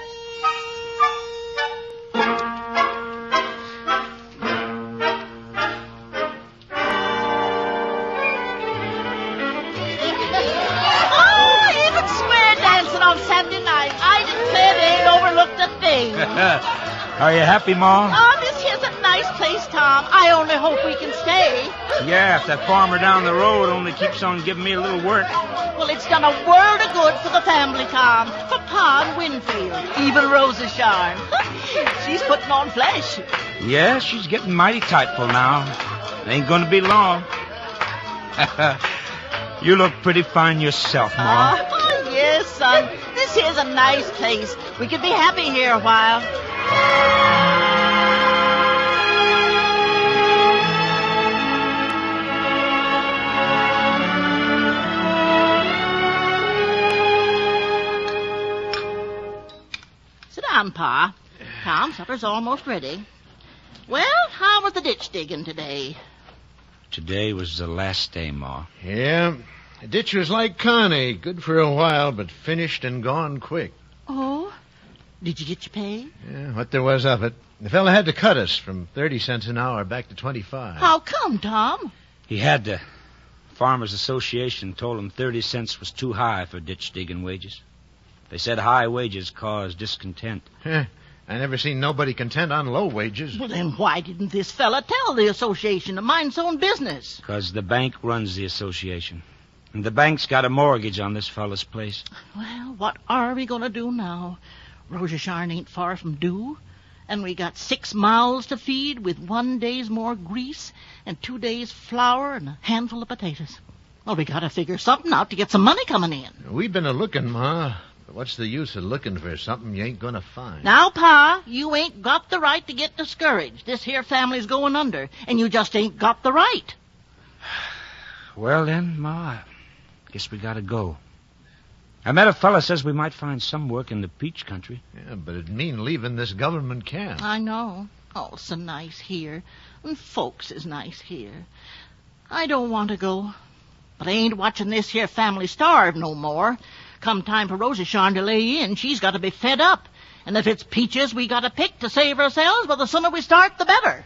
Oh, even square dancing on Saturday night. I declare they ain't overlooked a thing.
Are you happy, Ma?
Oh, this here's a nice place, Tom. I only hope we can stay.
Yeah, if that farmer down the road only keeps on giving me a little work.
Well, it's done a world of good for the family, Tom. For Pa and Winfield. Even Rosa Sharn. She's putting on flesh.
Yeah, she's getting mighty tightful now. Ain't going to be long. You look pretty fine yourself, Ma.
Oh, yes, son. This here's a nice place. We could be happy here a while. Sit down, Pa. Tom, supper's almost ready. Well, how was the ditch digging today?
Today was the last day, Ma.
Yeah, the ditch was like Connie. Good for a while, but finished and gone quick.
Oh? Did you get your pay?
Yeah, what there was of it. The fella had to cut us from thirty cents an hour back to twenty-five.
How come, Tom?
He had to. Farmers Association told him thirty cents was too high for ditch digging wages. They said high wages cause discontent.
Heh, I never seen nobody content on low wages.
Well, then why didn't this fella tell the association to mind his own business?
Because the bank runs the association. And the bank's got a mortgage on this fella's place.
Well, what are we going to do now? Rosa Sharn ain't far from due. And we got six mouths to feed with one day's more grease and two days' flour and a handful of potatoes. Well, we gotta figure something out to get some money coming in.
We've been a-looking, Ma. But what's the use of looking for something you ain't gonna find?
Now, Pa, you ain't got the right to get discouraged. This here family's going under, and you just ain't got the right.
Well, then, Ma, I guess we gotta go. I met a fella says we might find some work in the peach country.
Yeah, but it'd mean leaving this government camp.
I know. Oh, so nice here. And folks is nice here. I don't want to go. But I ain't watching this here family starve no more. Come time for Rosa Sharn to lay in, she's got to be fed up. And if it's peaches we got to pick to save ourselves, well, the sooner we start, the better.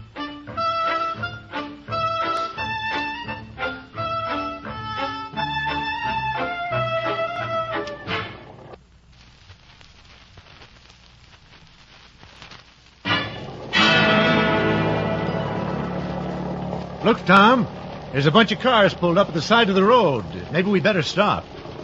Look, Tom. There's a bunch of cars pulled up at the side of the road. Maybe we better stop.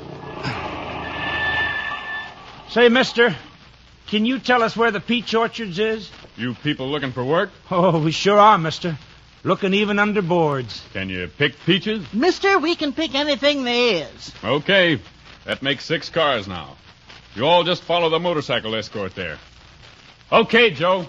Say, mister, can you tell us where the peach orchards is?
You people looking for work?
Oh, we sure are, mister. Looking even under boards.
Can you pick peaches?
Mister, we can pick anything there is.
Okay. That makes six cars now. You all just follow the motorcycle escort there. Okay, Joe.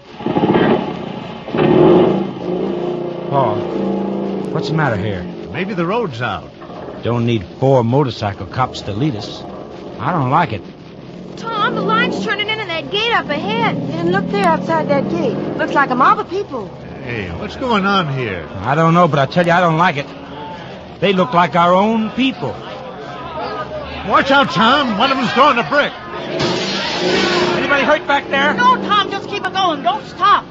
Paul, what's the matter here?
Maybe the road's out.
Don't need four motorcycle cops to lead us. I don't like it.
Tom, the line's turning into that gate up ahead.
And look there outside that gate. Looks like a mob of people.
Hey, what's going on here?
I don't know, but I tell you, I don't like it. They look like our own people.
Watch out, Tom. One of them's throwing a brick.
Anybody hurt back there?
No, Tom, just keep it going. Don't stop.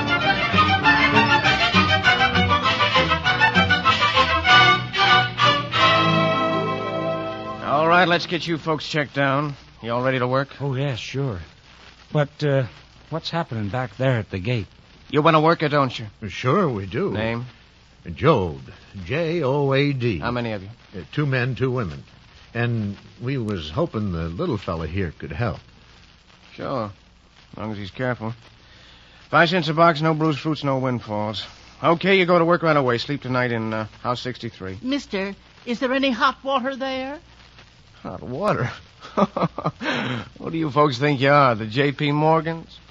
All right, let's get you folks checked down. You all ready to work?
Oh, yeah, sure. But, uh, what's happening back there at the gate?
You want to work it, don't you?
Sure we do.
Name?
Joad. J O A D.
How many of you?
Uh, two men, two women. And we was hoping the little fella here could help.
Sure. As long as he's careful. Five cents a box, no bruised fruits, no windfalls. Okay, you go to work right away. Sleep tonight in uh, house sixty-three.
Mister, is there any hot water there?
Hot water? What do you folks think you are, the J P. Morgans?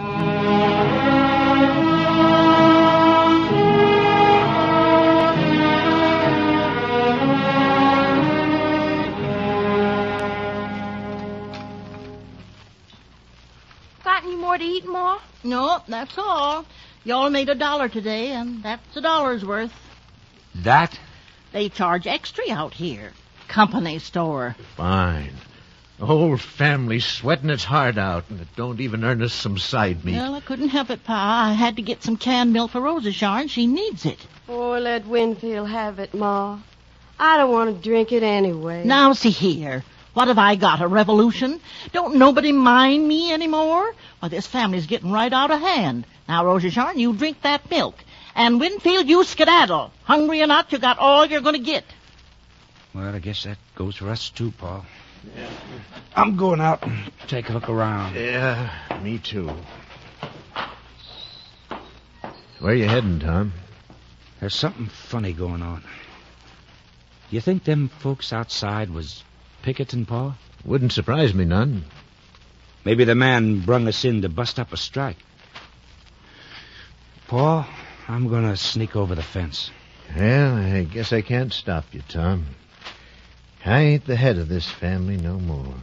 Got any more to eat, Ma?
No, that's all. Y'all made a dollar today, and that's a dollar's worth.
That?
They charge extra out here. Company store.
Fine. The whole family's sweating its heart out, and it don't even earn us some side meat.
Well, I couldn't help it, Pa. I had to get some canned milk for Rosa Sharn. She needs it.
Oh, let Winfield have it, Ma. I don't want to drink it anyway.
Now, see here. What have I got, a revolution? Don't nobody mind me anymore? Why, this family's getting right out of hand. Now, Rosa Sharn, you drink that milk. And Winfield, you skedaddle. Hungry or not, you got all you're going to get.
Well, I guess that goes for us, too, Paul. Yeah. I'm going out and take a look around.
Yeah, me too. Where you heading, Tom?
There's something funny going on. You think them folks outside was picketing, Paul?
Wouldn't surprise me none.
Maybe the man brung us in to bust up a strike. Paul, I'm going to sneak over the fence.
Well, I guess I can't stop you, Tom. I ain't the head of this family no more.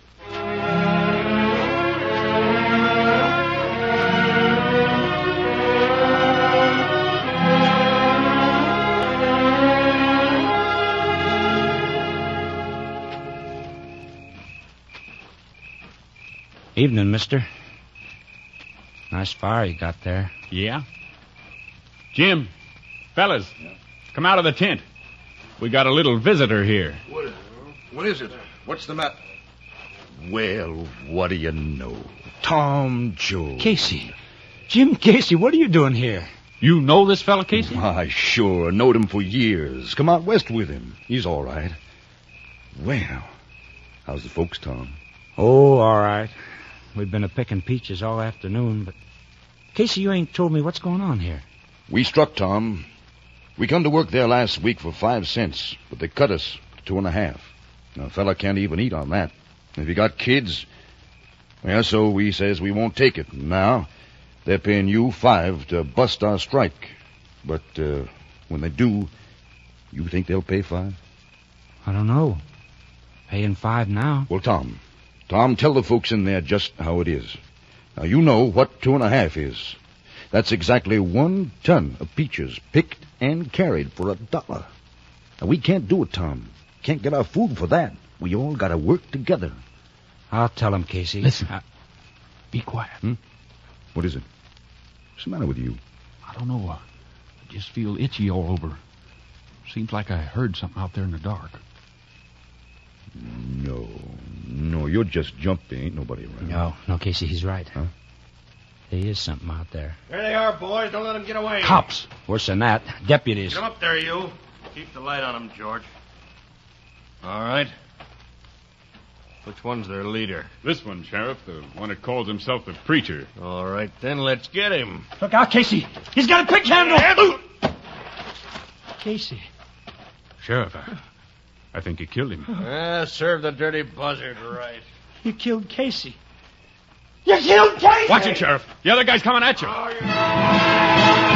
Evening, mister. Nice fire you got there.
Yeah? Jim, fellas, come out of the tent. We got a little visitor here.
What, what is it? What's the matter? Well, what do you know? Tom Joad.
Casey. Jim Casey, what are you doing here?
You know this fella, Casey?
I sure knowed him for years. Come out west with him. He's all right. Well, how's the folks, Tom?
Oh, all right. We've been a-picking peaches all afternoon, but... Casey, you ain't told me what's going on here.
We struck, Tom.
We come to work there last week for five cents, but they cut us to two and a half. Now, a fella can't even eat on that. If you got kids, well, so we says we won't take it. Now, they're paying you five to bust our strike. But uh, when they do, you think they'll pay five?
I don't know. Paying five now.
Well, Tom, Tom, tell the folks in there just how it is. Now, you know what two and a half is. That's exactly one ton of peaches picked and carried for a dollar. Now, we can't do it, Tom. Can't get our food for that. We all gotta work together.
I'll tell him, Casey.
Listen.
I...
Be quiet.
Hmm? What is it? What's the matter with you?
I don't know. Uh, I just feel itchy all over. Seems like I heard something out there in the dark.
No. No, you're just jumping. Ain't nobody around.
No, no, Casey, he's right. Huh? There is something out there.
There they are, boys. Don't let them get away.
Cops. Worse than that. Deputies.
Get them up there, you. Keep the light on them, George. All right. Which one's their leader?
This one, Sheriff, the one that calls himself the preacher.
All right, then let's get him.
Look out, Casey. He's got a pick handle. Casey.
Sheriff, I, I think you killed him.
Ah, serve the dirty buzzard right.
You killed Casey. You killed Casey!
Watch it, Sheriff. The other guy's coming at you.
Oh, yeah.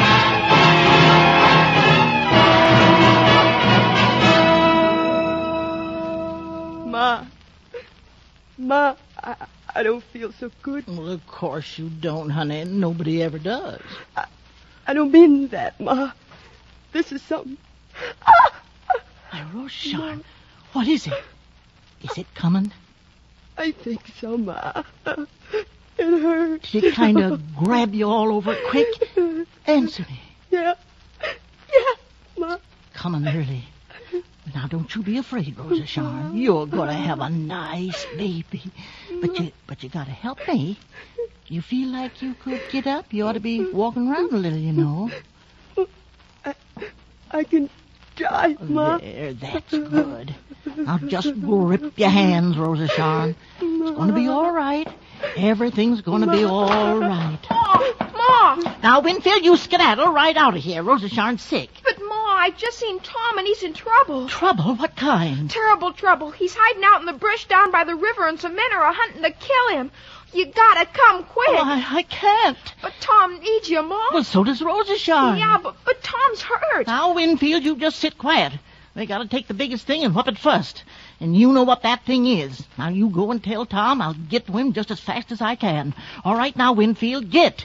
Ma. Ma, I, I don't feel so good.
Well, of course you don't, honey. Nobody ever does.
I, I don't mean that, Ma. This is something... Ah!
My Rochon, what is it? Is it coming?
I think so, Ma. It hurts.
Did it kind of grab you all over quick? Answer me.
Yeah. Yeah, Ma.
Coming early. Now, don't you be afraid, Rosa Sharn. You're going to have a nice baby. But you but you got to help me. You feel like you could get up? You ought to be walking around a little, you know.
I, I can try, Ma.
There, that's good. Now, just grip your hands, Rosa Sharn. It's going to be all right. Everything's going to be all right.
Ma! Ma!
Now, Winfield, you skedaddle right out of here. Rosa Sharn's sick.
But, Ma, I just seen Tom and he's in trouble.
Trouble? What kind?
Terrible trouble. He's hiding out in the brush down by the river and some men are hunting to kill him. You gotta come quick.
Oh, I, I can't.
But Tom needs you, Ma.
Well, so does Rosa Sharn.
Yeah, but, but Tom's hurt.
Now, Winfield, you just sit quiet. They gotta take the biggest thing and whoop it first. And you know what that thing is. Now, you go and tell Tom I'll get to him just as fast as I can. All right, now, Winfield, get.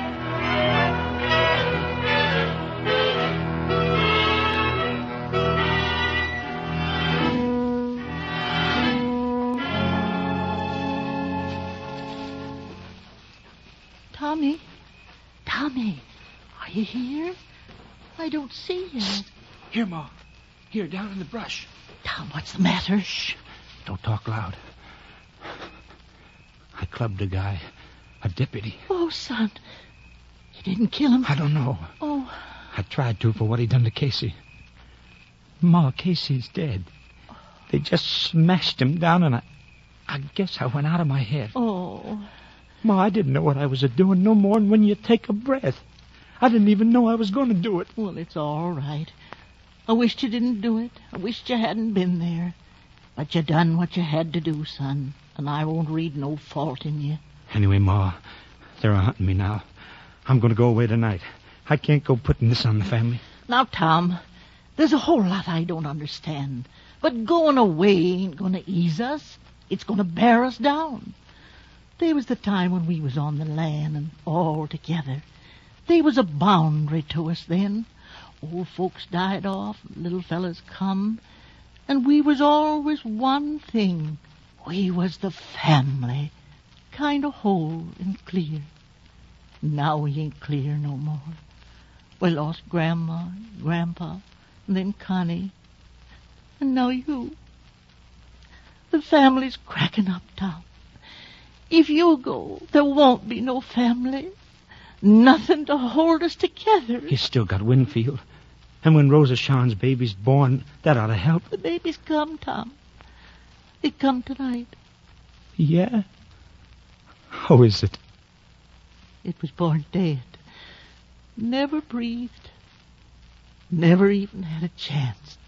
Tommy? Tommy, are you here? I don't see you.
Here, Ma. Here, down in the brush.
Tom, what's the matter?
Shh. Don't talk loud. I clubbed a guy. A deputy.
Oh, son. You didn't kill him?
I don't know.
Oh.
I tried to for what he done to Casey. Ma, Casey's dead. They just smashed him down, and I... I guess I went out of my head.
Oh.
Ma, I didn't know what I was a-doing no more than when you take a breath. I didn't even know I was going to do it.
Well, it's all right. I wished you didn't do it. I wished you hadn't been there. But you done what you had to do, son. And I won't read no fault in you.
Anyway, Ma, they're hunting me now. I'm going to go away tonight. I can't go putting this on the family.
Now, Tom, there's a whole lot I don't understand. But going away ain't going to ease us. It's going to bear us down. There was the time when we was on the land and all together. There was a boundary to us then. Old folks died off, little fellas come, and we was always one thing. We was the family, kind of whole and clear. Now we ain't clear no more. We lost Grandma, Grandpa, and then Connie, and now you. The family's cracking up, Tom. If you go, there won't be no family. Nothing to hold us together.
You still got Winfield. And when Rosa Sharn's baby's born, that ought to help.
The baby's come, Tom. It come tonight.
Yeah? How is it?
It was born dead. Never breathed. Never even had a chance.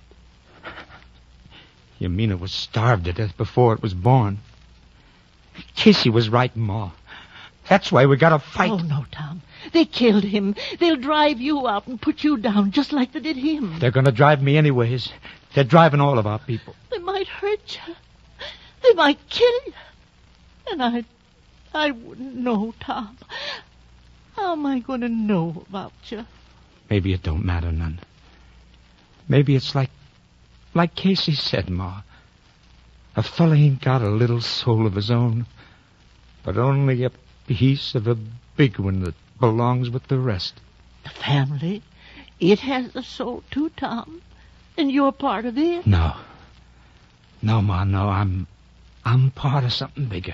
You mean it was starved to death before it was born? Casey was right, Ma. That's why we gotta fight.
Oh, no, Tom. They killed him. They'll drive you out and put you down just like they did him.
They're gonna drive me anyways. They're driving all of our people.
They might hurt you. They might kill you. And I... I wouldn't know, Tom. How am I going to know about you?
Maybe it don't matter none. Maybe it's like... like Casey said, Ma. A fella ain't got a little soul of his own, but only a piece of a big one that belongs with the rest.
The family, it has a soul too, Tom. And you're part of it.
No. No, Ma, no. I'm... I'm part of something bigger.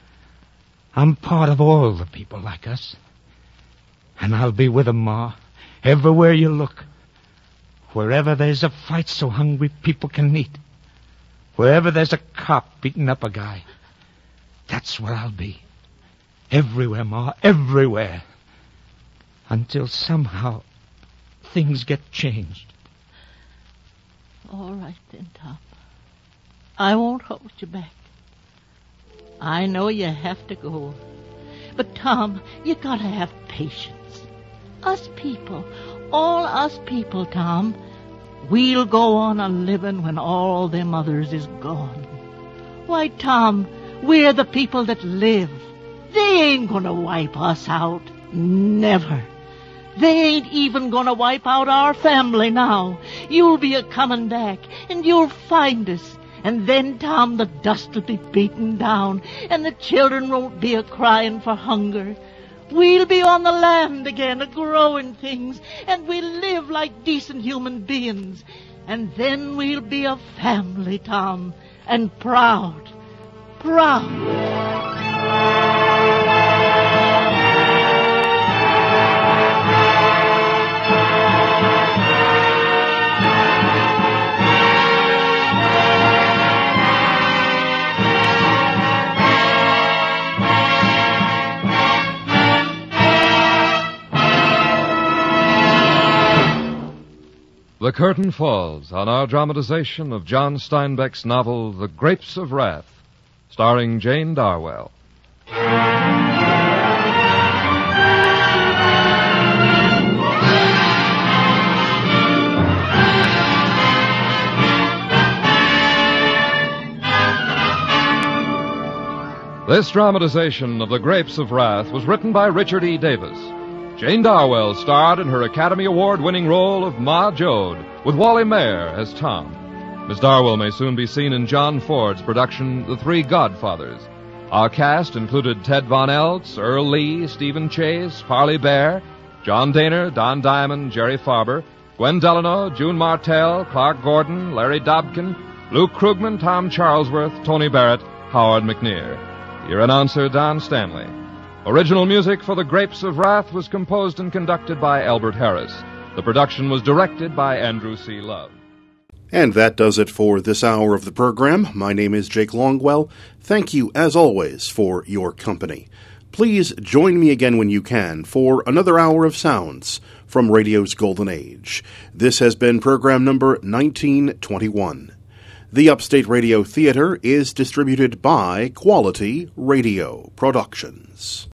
I'm part of all the people like us. And I'll be with 'em, Ma, everywhere you look. Wherever there's a fight so hungry people can meet. Wherever there's a cop beating up a guy. That's where I'll be. Everywhere, Ma, everywhere. Until somehow things get changed.
All right then, Tom. I won't hold you back. I know you have to go. But, Tom, you gotta have patience. Us people, all us people, Tom, we'll go on a living when all them others is gone. Why, Tom, we're the people that live. They ain't gonna wipe us out. Never. They ain't even gonna wipe out our family now. You'll be a-comin' back, and you'll find us. And then, Tom, the dust will be beaten down, and the children won't be a-crying for hunger. We'll be on the land again, a-growing things, and we'll live like decent human beings. And then we'll be a family, Tom, and proud, proud.
The curtain falls on our dramatization of John Steinbeck's novel, The Grapes of Wrath, starring Jane Darwell. This dramatization of The Grapes of Wrath was written by Richard E. Davis. Jane Darwell starred in her Academy Award-winning role of Ma Joad, with Wally Mayer as Tom. Miss Darwell may soon be seen in John Ford's production, The Three Godfathers. Our cast included Ted Von Eltz, Earl Lee, Stephen Chase, Parley Bear, John Daner, Don Diamond, Jerry Farber, Gwen Delano, June Martell, Clark Gordon, Larry Dobkin, Luke Krugman, Tom Charlesworth, Tony Barrett, Howard McNear. Your announcer, Don Stanley. Original music for The Grapes of Wrath was composed and conducted by Albert Harris. The production was directed by Andrew C. Love.
And that does it for this hour of the program. My name is Jake Longwell. Thank you, as always, for your company. Please join me again when you can for another hour of sounds from radio's golden age. This has been program number nineteen twenty-one. The Upstate Radio Theater is distributed by Quality Radio Productions.